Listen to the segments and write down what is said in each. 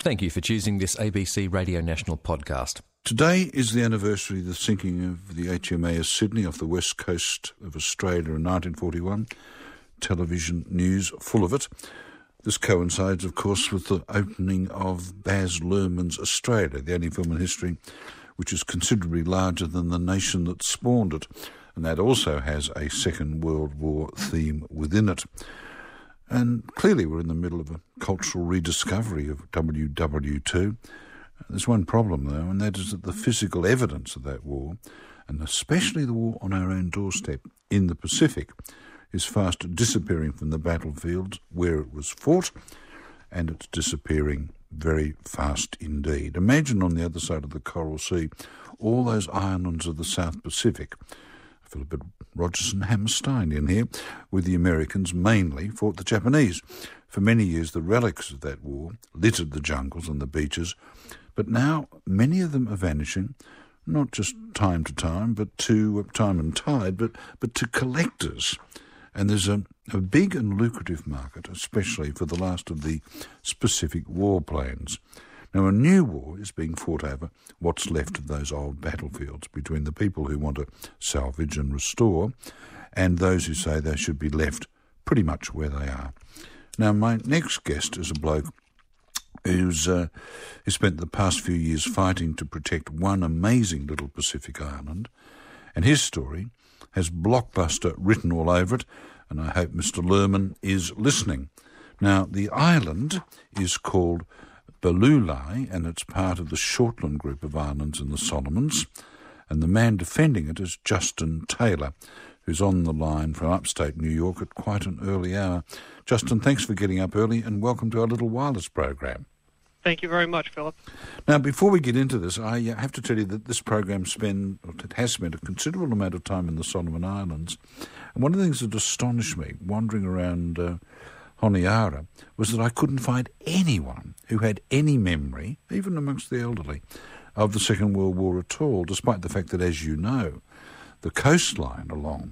Thank you for choosing this ABC Radio National podcast. Today is the anniversary of the sinking of the HMAS Sydney off the west coast of Australia in 1941. Television news full of it. This coincides, of course, with the opening of Baz Luhrmann's Australia, the only film in history which is considerably larger than the nation that spawned it. And that also has a Second World War theme within it. And clearly we're in the middle of a cultural rediscovery of WW2. There's one problem, though, and that is that the physical evidence of that war, and especially the war on our own doorstep in the Pacific, is fast disappearing from the battlefields where it was fought, and it's disappearing very fast indeed. Imagine on the other side of the Coral Sea all those islands of the South Pacific. I feel a bit Rodgers and Hammerstein in here, where the Americans mainly fought the Japanese. For many years, the relics of that war littered the jungles and the beaches, but now many of them are vanishing, not just time to time, but to time and tide, but to collectors. And there's a big and lucrative market, especially for the last of the specific war planes. Now, a new war is being fought over what's left of those old battlefields between the people who want to salvage and restore and those who say they should be left pretty much where they are. Now, my next guest is a bloke who spent the past few years fighting to protect one amazing little Pacific island, and his story has blockbuster written all over it, and I hope Mr. Luhrmann is listening. Now, the island is called Balulai, and it's part of the Shortland group of islands in the Solomons, and the man defending it is Justin Taylor, who's on the line from upstate New York at quite an early hour. Justin, thanks for getting up early, and welcome to our little wireless program. Thank you very much, Philip. Now, before we get into this, I have to tell you that this program has spent a considerable amount of time in the Solomon Islands, and one of the things that astonished me, wandering around Honiara, was that I couldn't find anyone who had any memory, even amongst the elderly, of the Second World War at all, despite the fact that, as you know, the coastline along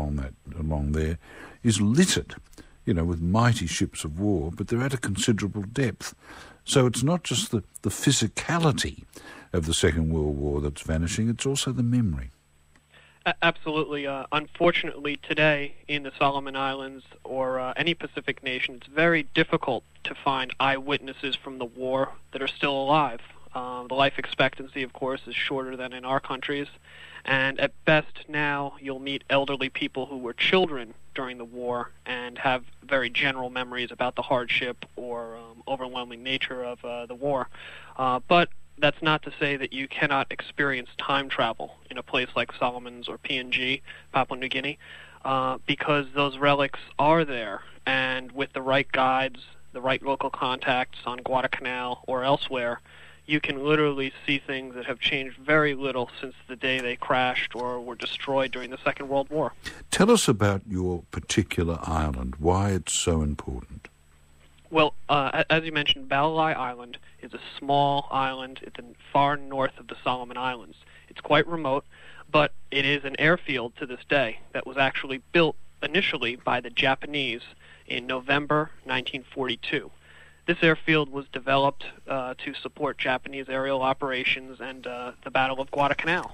there is littered, with mighty ships of war, but they're at a considerable depth. So it's not just the physicality of the Second World War that's vanishing, it's also the memory. Absolutely. Unfortunately, today in the Solomon Islands or any Pacific nation, it's very difficult to find eyewitnesses from the war that are still alive. The life expectancy, of course, is shorter than in our countries. And at best now, you'll meet elderly people who were children during the war and have very general memories about the hardship or overwhelming nature of the war. But that's not to say that you cannot experience time travel in a place like Solomons or PNG, Papua New Guinea, because those relics are there. And with the right guides, the right local contacts on Guadalcanal or elsewhere, you can literally see things that have changed very little since the day they crashed or were destroyed during the Second World War. Tell us about your particular island, why it's so important. Well, as you mentioned, Balulai Island is a small island. It's in far north of the Solomon Islands. It's quite remote, but it is an airfield to this day that was actually built initially by the Japanese in November 1942. This airfield was developed to support Japanese aerial operations and the Battle of Guadalcanal.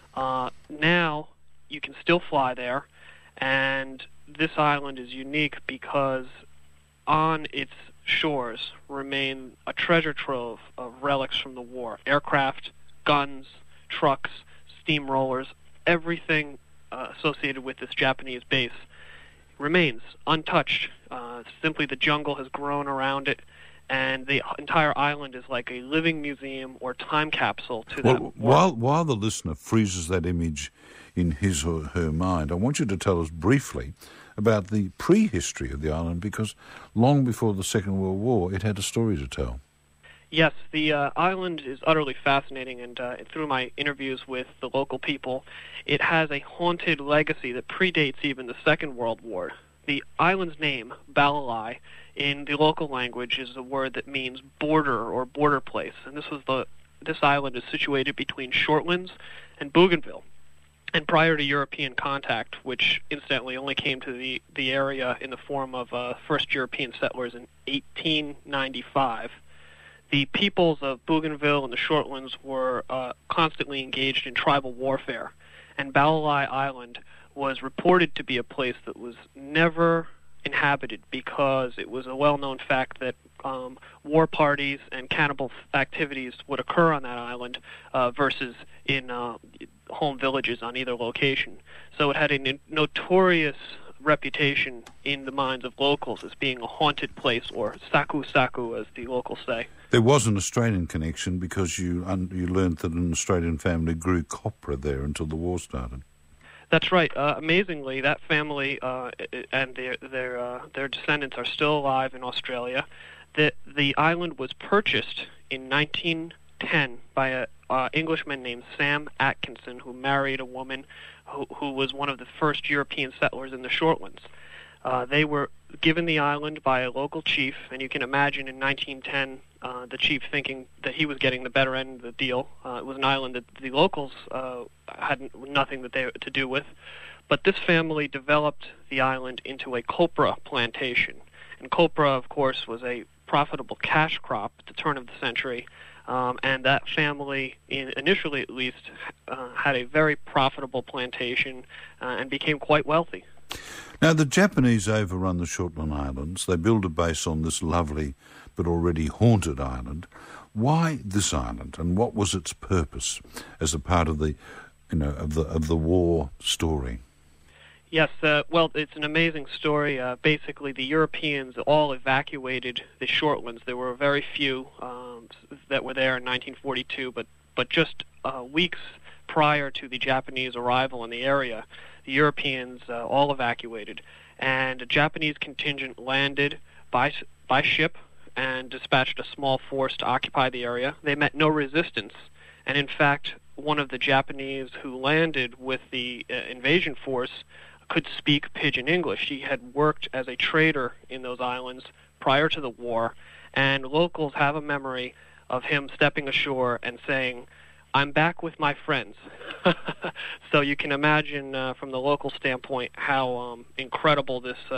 Now you can still fly there, and this island is unique because on its shores remain a treasure trove of relics from the war. Aircraft, guns, trucks, steamrollers, everything associated with this Japanese base remains untouched. Simply the jungle has grown around it, and the entire island is like a living museum or time capsule to that war. While the listener freezes that image in his or her mind, I want you to tell us briefly about the prehistory of the island, because long before the Second World War, it had a story to tell. Yes, the island is utterly fascinating, and through my interviews with the local people, it has a haunted legacy that predates even the Second World War. The island's name, Balulai, in the local language is a word that means border or border place, and this island is situated between Shortlands and Bougainville. And prior to European contact, which incidentally only came to the area in the form of first European settlers in 1895, the peoples of Bougainville and the Shortlands were constantly engaged in tribal warfare, and Balalai Island was reported to be a place that was never inhabited because it was a well-known fact that war parties and cannibal activities would occur on that island versus in home villages on either location. So it had a notorious reputation in the minds of locals as being a haunted place, or saku saku as the locals say. There was an Australian connection because you learned that an Australian family grew copra there until the war started. That's right. Amazingly, that family and their descendants are still alive in Australia. The island was purchased in 1910 by an Englishman named Sam Atkinson, who married a woman who was one of the first European settlers in the Shortlands. They were given the island by a local chief, and you can imagine in 1910 the chief thinking that he was getting the better end of the deal. It was an island that the locals had nothing to do with. But this family developed the island into a copra plantation. And copra, of course, was a profitable cash crop at the turn of the century. And that family, initially at least, had a very profitable plantation and became quite wealthy. Now, the Japanese overrun the Shortland Islands. They build a base on this lovely but already haunted island. Why this island, and what was its purpose as a part of the war story? Yes, well, it's an amazing story. Basically, the Europeans all evacuated the Shortlands. There were very few that were there in 1942, but just weeks prior to the Japanese arrival in the area, the Europeans all evacuated, and a Japanese contingent landed by ship and dispatched a small force to occupy the area. They met no resistance, and in fact, one of the Japanese who landed with the invasion force could speak Pidgin English. He had worked as a trader in those islands prior to the war, and locals have a memory of him stepping ashore and saying, "I'm back with my friends." So you can imagine from the local standpoint how incredible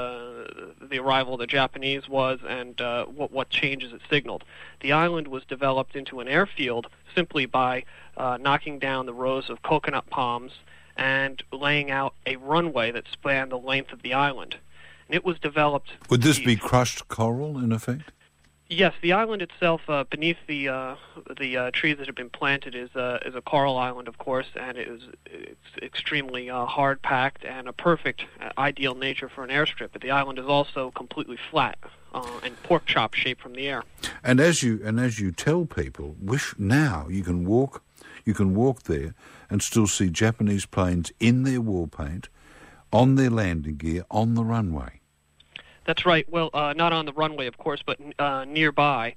the arrival of the Japanese was, and what changes it signaled. The island was developed into an airfield simply by knocking down the rows of coconut palms and laying out a runway that spanned the length of the island. And it was developed... Would this be crushed coral, in effect? Yes, the island itself, beneath the trees that have been planted, is a coral island, of course, and it's extremely hard packed and a perfect, ideal nature for an airstrip. But the island is also completely flat and pork chop shaped from the air. And as you tell people, now you can walk there and still see Japanese planes in their war paint, on their landing gear, on the runway. That's right. Well, not on the runway, of course, but nearby.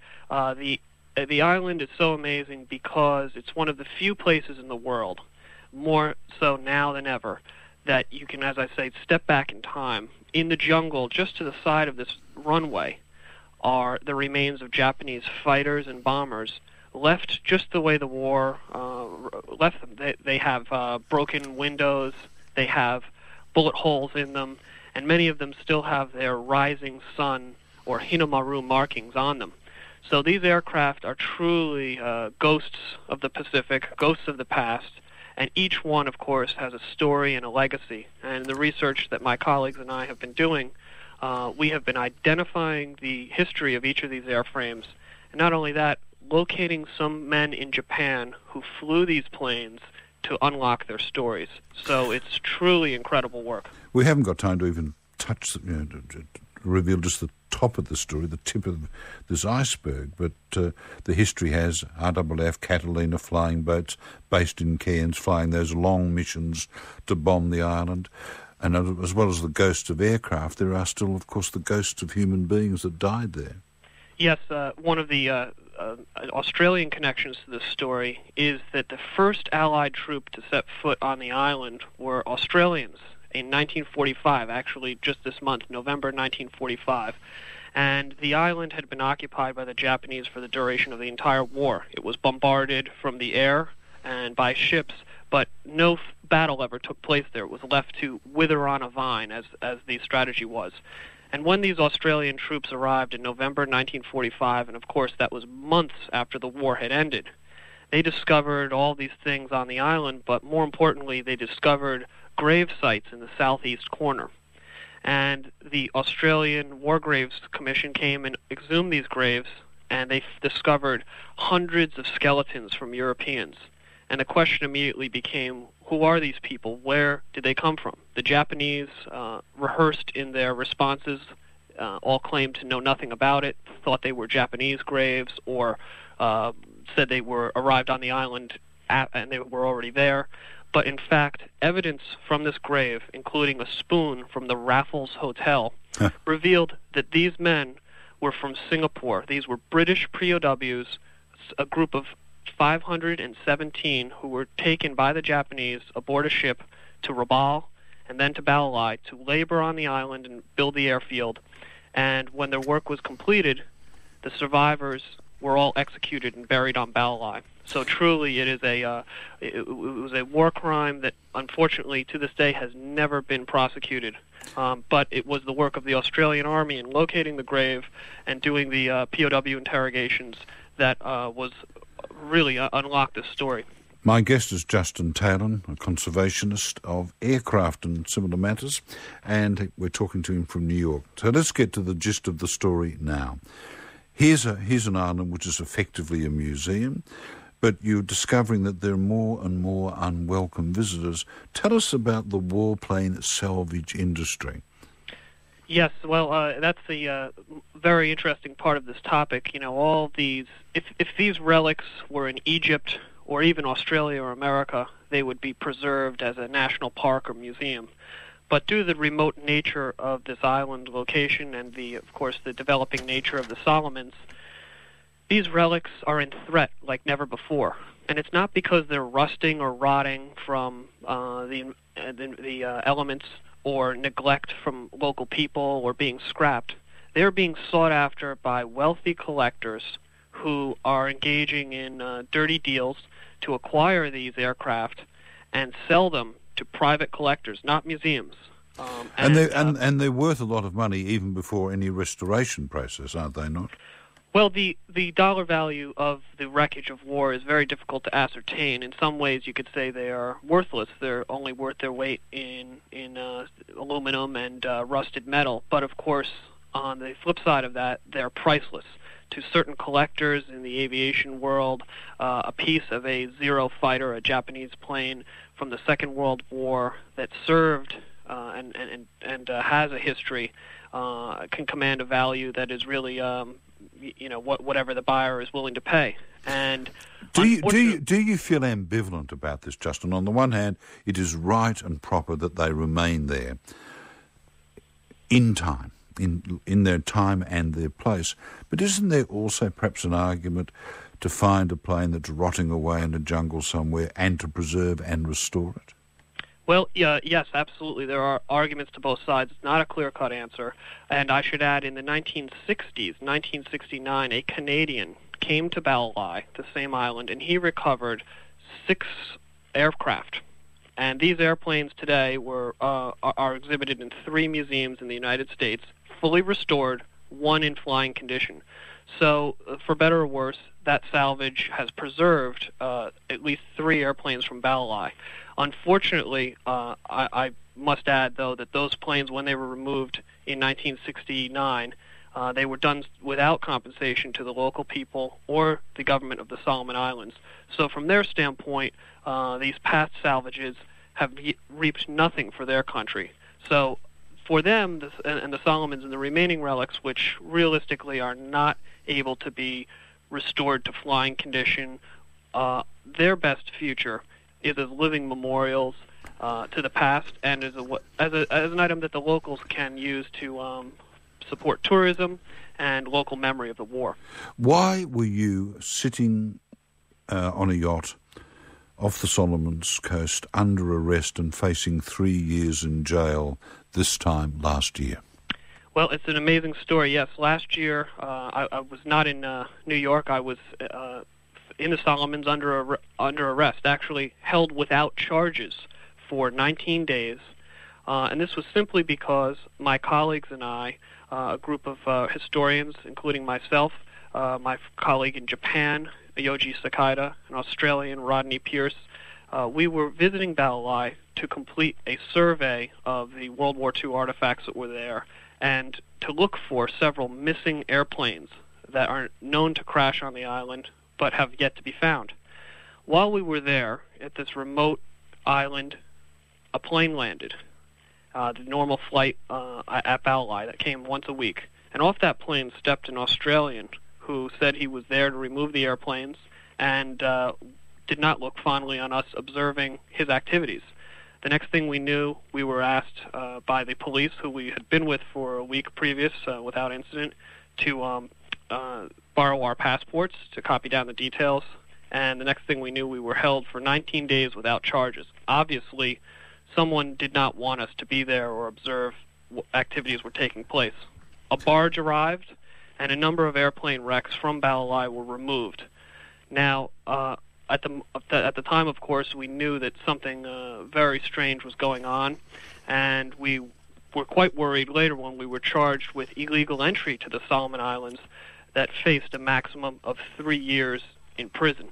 The island is so amazing because it's one of the few places in the world, more so now than ever, that you can, as I say, step back in time. In the jungle, just to the side of this runway, are the remains of Japanese fighters and bombers left just the way the war left them. They have broken windows, they have bullet holes in them, and many of them still have their rising sun or Hinamaru markings on them. So these aircraft are truly ghosts of the Pacific, ghosts of the past, and each one, of course, has a story and a legacy. And the research that my colleagues and I have been doing, we have been identifying the history of each of these airframes, and not only that, locating some men in Japan who flew these planes to unlock their stories. So it's truly incredible work. We haven't got time to even touch, to reveal just the top of the story, the tip of this iceberg, but the history has RAAF Catalina flying boats based in Cairns, flying those long missions to bomb the island. And as well as the ghosts of aircraft, there are still, of course, the ghosts of human beings that died there. Yes, one of the Australian connections to this story is that the first Allied troop to set foot on the island were Australians in 1945, actually just this month, November 1945. And the island had been occupied by the Japanese for the duration of the entire war. It was bombarded from the air and by ships, but no battle ever took place there. It was left to wither on a vine, as the strategy was. And when these Australian troops arrived in November 1945, and of course that was months after the war had ended, they discovered all these things on the island, but more importantly, they discovered grave sites in the southeast corner. And the Australian War Graves Commission came and exhumed these graves, and they discovered hundreds of skeletons from Europeans. And the question immediately became, who are these people? Where did they come from? The Japanese rehearsed in their responses, all claimed to know nothing about it, thought they were Japanese graves, or said they were arrived on the island and they were already there. But in fact, evidence from this grave, including a spoon from the Raffles Hotel, revealed that these men were from Singapore. These were British POWs, a group of 517 who were taken by the Japanese aboard a ship to Rabaul and then to Balalai to labor on the island and build the airfield. And when their work was completed, the survivors were all executed and buried on Balalai. So truly, it was a war crime that, unfortunately, to this day, has never been prosecuted. But it was the work of the Australian Army in locating the grave and doing the POW interrogations that was really unlocked this story. My guest is Justin Talon, a conservationist of aircraft and similar matters, and we're talking to him from New York. So let's get to the gist of the story now. Here's an island which is effectively a museum, but you're discovering that there are more and more unwelcome visitors. Tell us about the warplane salvage industry. Yes, well, that's the very interesting part of this topic. You know, all these, if these relics were in Egypt or even Australia or America, they would be preserved as a national park or museum. But due to the remote nature of this island location and of course, the developing nature of the Solomons, these relics are in threat like never before. And it's not because they're rusting or rotting from the elements or neglect from local people or being scrapped. They're being sought after by wealthy collectors who are engaging in dirty deals to acquire these aircraft and sell them to private collectors, not museums. And they're worth a lot of money even before any restoration process, aren't they not? Well, the dollar value of the wreckage of war is very difficult to ascertain. In some ways, you could say they are worthless. They're only worth their weight in aluminum and rusted metal. But of course, on the flip side of that, they're priceless. To certain collectors in the aviation world, a piece of a Zero fighter, a Japanese plane from the Second World War that served and has a history, can command a value that is really, whatever the buyer is willing to pay. And do you feel ambivalent about this, Justin? On the one hand, it is right and proper that they remain there in time. In their time and their place. But isn't there also perhaps an argument to find a plane that's rotting away in a jungle somewhere and to preserve and restore it? Well, yes, absolutely. There are arguments to both sides. It's not a clear-cut answer. And I should add, in the 1960s, 1969, a Canadian came to Balalai, the same island, and he recovered 6 aircraft. And these airplanes today are exhibited in 3 museums in the United States, fully restored, 1 in flying condition. So, for better or worse, that salvage has preserved at least 3 airplanes from Balalai. Unfortunately, I must add, though, that those planes, when they were removed in 1969, they were done without compensation to the local people or the government of the Solomon Islands. So from their standpoint, these past salvages have reaped nothing for their country. So for them, and the Solomons and the remaining relics, which realistically are not able to be restored to flying condition, their best future is as living memorials to the past and as an item that the locals can use to support tourism and local memory of the war. Why were you sitting on a yacht off the Solomons coast under arrest and facing 3 years in jail this time last year? Well, it's an amazing story. Yes, last year I was not in New York. I was in the Solomons under arrest, actually held without charges for 19 days And this was simply because my colleagues and I, a group of historians, including myself, my colleague in Japan, Yoji Sakata, an Australian, Rodney Pierce, we were visiting Balalai to complete a survey of the World War II artifacts that were there and to look for several missing airplanes that are known to crash on the island but have yet to be found. While we were there at this remote island, a plane landed, the normal flight at Balalai that came once a week. And off that plane stepped an Australian who said he was there to remove the airplanes and did not look fondly on us observing his activities. The next thing we knew, we were asked by the police, who we had been with for a week previous without incident, to borrow our passports to copy down the details. And the next thing we knew, we were held for 19 days without charges. Obviously, someone did not want us to be there or observe what activities were taking place. A barge arrived, and a number of airplane wrecks from Balalai were removed. Now, at the time, of course, we knew that something very strange was going on, and we were quite worried later when we were charged with illegal entry to the Solomon Islands that faced a maximum of 3 years in prison.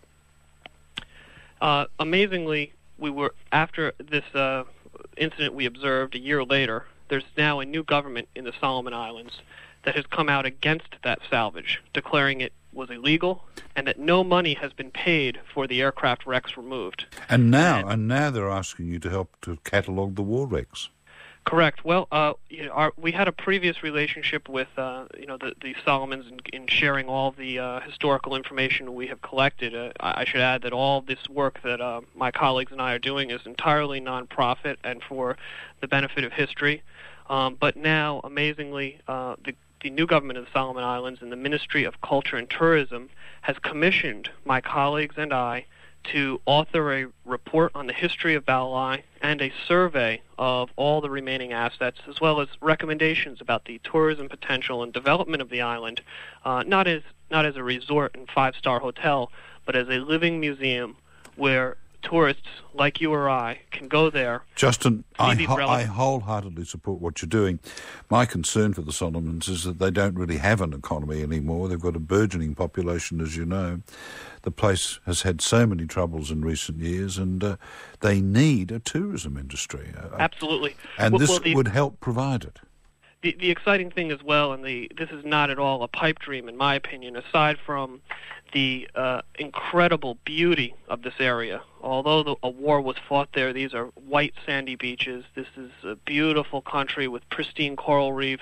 Amazingly, we were, after this incident we observed a year later, there's now a new government in the Solomon Islands that has come out against that salvage, declaring it was illegal and that no money has been paid for the aircraft wrecks removed. And now they're asking you to help to catalogue the war wrecks. Correct. Well, we had a previous relationship with the Solomons in sharing all the historical information we have collected. I should add that all this work that my colleagues and I are doing is entirely nonprofit and for the benefit of history. But now, amazingly, the new government of the Solomon Islands and the Ministry of Culture and Tourism has commissioned my colleagues and I to author a report on the history of Balalai and a survey of all the remaining assets, as well as recommendations about the tourism potential and development of the island, not as a resort and five-star hotel, but as a living museum where tourists like you or I can go there. Justin, I wholeheartedly support what you're doing. My concern for the Solomons is that they don't really have an economy anymore. They've got a burgeoning population, as you know. The place has had so many troubles in recent years, and they need a tourism industry. Absolutely. And this would help provide it. The exciting thing as well, and this is not at all a pipe dream in my opinion, aside from the incredible beauty of this area. Although a war was fought there, these are white sandy beaches. This is a beautiful country with pristine coral reefs,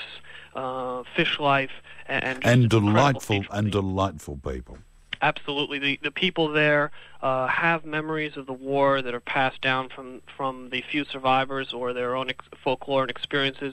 fish life, and delightful people. Absolutely. The people there have memories of the war that are passed down from the few survivors or their own folklore and experiences.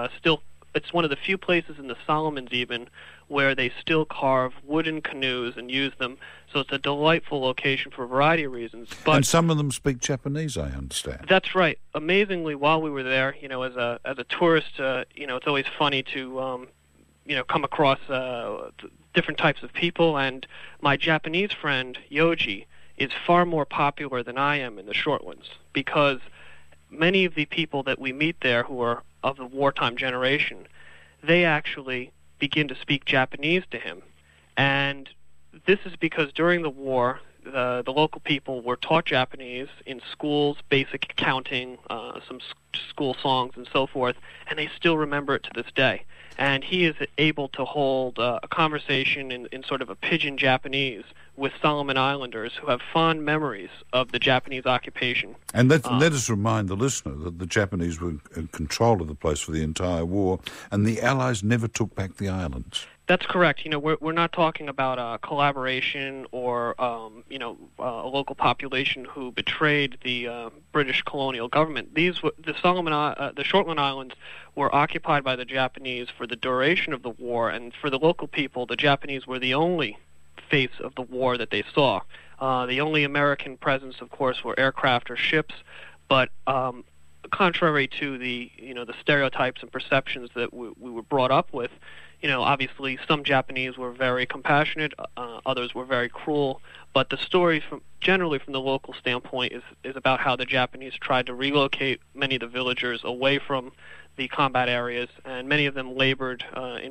It's one of the few places in the Solomons even where they still carve wooden canoes and use them. So it's a delightful location for a variety of reasons. And some of them speak Japanese, I understand. That's right. Amazingly, while we were there, as a tourist, it's always funny to come across different types of people, and my Japanese friend, Yoji, is far more popular than I am in the Shortlands, because many of the people that we meet there who are of the wartime generation, they actually begin to speak Japanese to him. And this is because during the war, the local people were taught Japanese in schools, basic accounting, some school songs and so forth, and they still remember it to this day. And he is able to hold a conversation in sort of a pidgin Japanese with Solomon Islanders who have fond memories of the Japanese occupation. And let us remind the listener that the Japanese were in control of the place for the entire war, and the Allies never took back the islands. That's correct. We're not talking about a collaboration or a local population who betrayed the British colonial government. The Shortland Islands were occupied by the Japanese for the duration of the war, and for the local people, the Japanese were the only face of the war that they saw. The only American presence, of course, were aircraft or ships, but contrary to the stereotypes and perceptions that we were brought up with, obviously some Japanese were very compassionate, others were very cruel, but the story generally from the local standpoint is about how the Japanese tried to relocate many of the villagers away from the combat areas, and many of them labored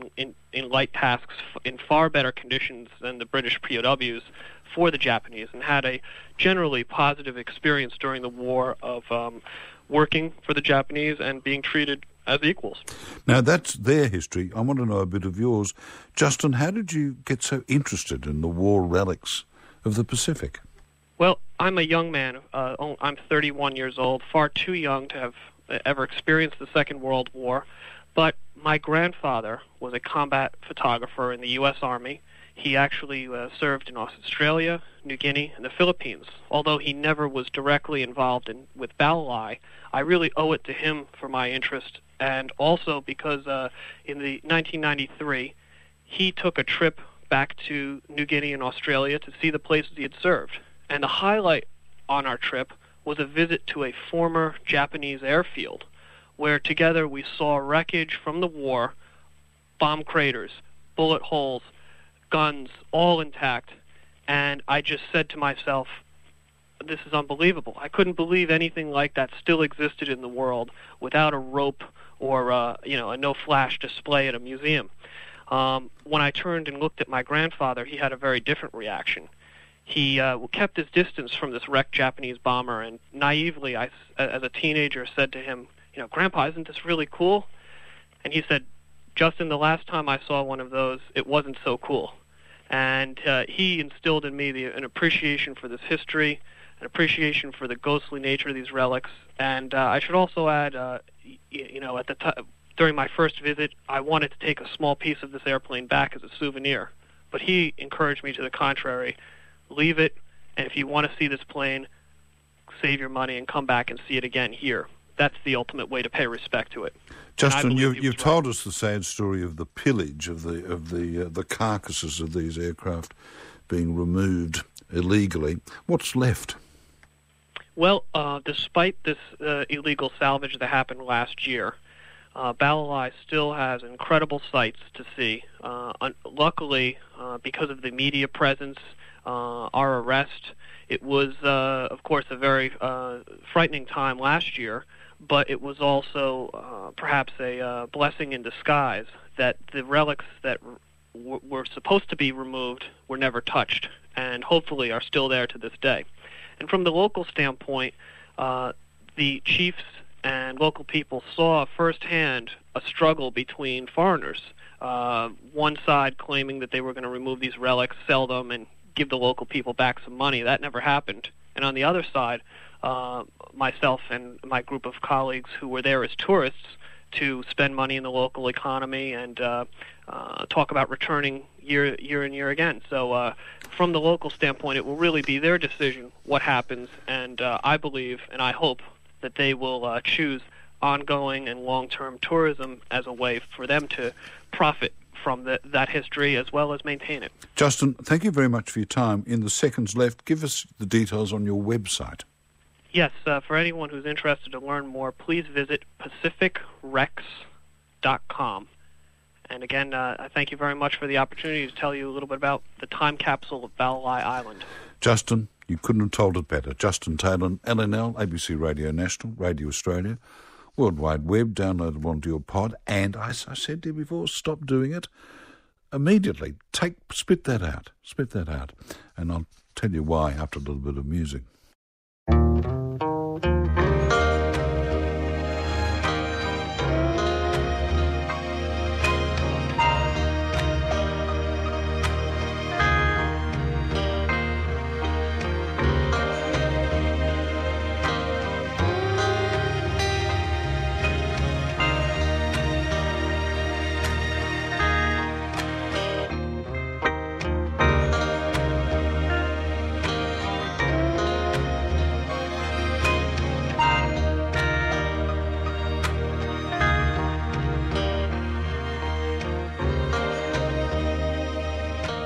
in light tasks in far better conditions than the British POWs for the Japanese, and had a generally positive experience during the war of working for the Japanese and being treated as equals. Now, that's their history. I want to know a bit of yours. Justin, how did you get so interested in the war relics of the Pacific? Well, I'm a young man. I'm 31 years old, far too young to have ever experienced the Second World War. But my grandfather was a combat photographer in the U.S. Army. He actually served in Australia, New Guinea, and the Philippines. Although he never was directly involved with Balalai, I really owe it to him for my interest, and also because in the 1993, he took a trip back to New Guinea and Australia to see the places he had served. And the highlight on our trip was a visit to a former Japanese airfield, where together we saw wreckage from the war, bomb craters, bullet holes, guns, all intact. And I just said to myself, this is unbelievable. I couldn't believe anything like that still existed in the world without a rope or a no-flash display at a museum. When I turned and looked at my grandfather, he had a very different reaction. He kept his distance from this wrecked Japanese bomber, and naively, as a teenager, said to him, Grandpa, isn't this really cool? And he said, Justin, the last time I saw one of those, it wasn't so cool. And he instilled in me an appreciation for this history, an appreciation for the ghostly nature of these relics. And I should also add, at the time, during my first visit, I wanted to take a small piece of this airplane back as a souvenir. But he encouraged me to the contrary. Leave it, and if you want to see this plane, save your money and come back and see it again here. That's the ultimate way to pay respect to it. Justin, you've told us the sad story of the pillage of the carcasses of these aircraft being removed illegally. What's left? Well, despite this illegal salvage that happened last year, Balalai still has incredible sights to see. Luckily, because of the media presence, our arrest, it was, of course, a very frightening time last year, but it was also perhaps a blessing in disguise that the relics that were supposed to be removed were never touched, and hopefully are still there to this day. And from the local standpoint, the chiefs and local people saw firsthand a struggle between foreigners. One side claiming that they were going to remove these relics, sell them, and give the local people back some money. That never happened. And on the other side, myself and my group of colleagues who were there as tourists to spend money in the local economy and talk about returning year and year again. So from the local standpoint, it will really be their decision what happens, and I believe and I hope that they will choose ongoing and long-term tourism as a way for them to profit from that history as well as maintain it. Justin, thank you very much for your time. In the seconds left, give us the details on your website. Yes, for anyone who's interested to learn more, please visit pacificrex.com. And again, I thank you very much for the opportunity to tell you a little bit about the time capsule of Balalai Island. Justin, you couldn't have told it better. Justin Taylor, LNL, ABC Radio National, Radio Australia, World Wide Web, downloadable onto your pod, and as I said to you before, stop doing it immediately. Spit that out, and I'll tell you why after a little bit of music.